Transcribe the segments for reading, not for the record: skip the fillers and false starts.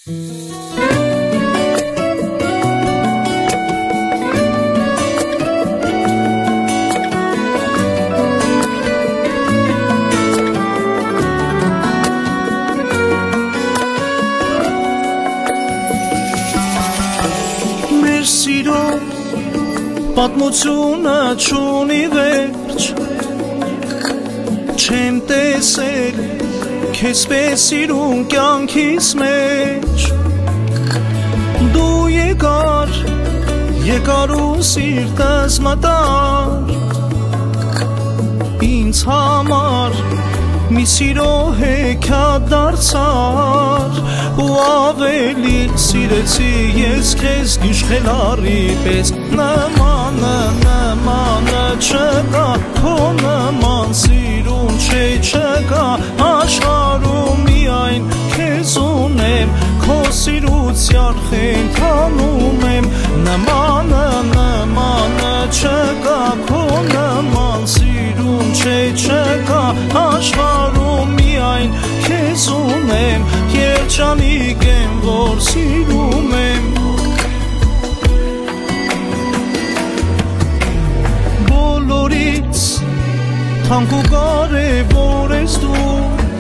Սիրո պատմությունը չունի վերջ չեմ տեսել քեզ պես սիրուն կյանքիս մեջ դու եկար ու սիրտս մտար ինձ համար մի սիրո հեքիաթ դարձար ու ավելի սիրեցի ես քեզ գիշխելարի պես նմանը չկա քո նման սիրուն չկա աշխարհում միայն քեզ ունեմ քո սիրուց յարխեն թանում եմ նմանը չկա քո նման սիրուն չկա աշխարհում միայն քեզ ունեմ երջանիկ եմ որ սիրում եմ բոլորից թանկ ու կարևոր ես դու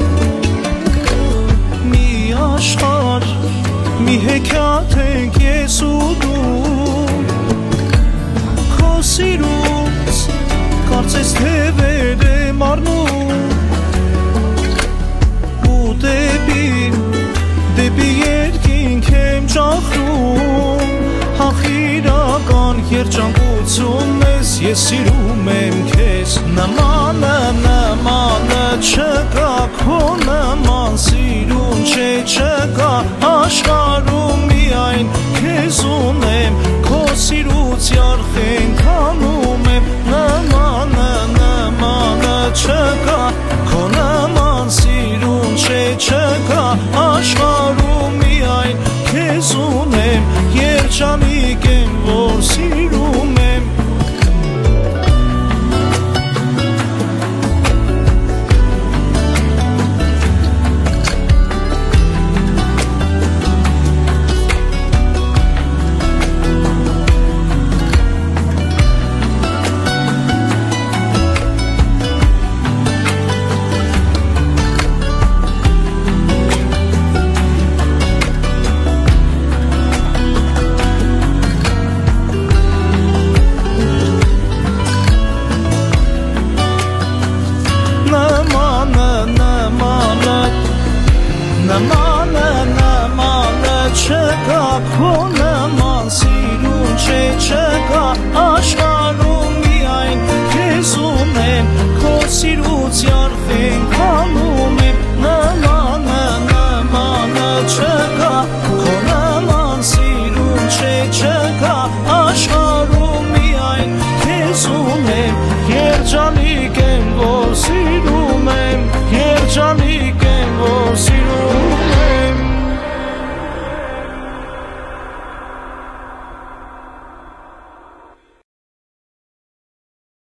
մի աշխարհ մի հեքիաթ ենք ես ու դու քո սիրուց կարծես թե վեր եմ առնում ու դեպի երկինք եմ ճախրում հախիրական երջանկություն ես ես սիրում եմ քեզ նմանը չկա քո նման սիրուն չկա աշխարհ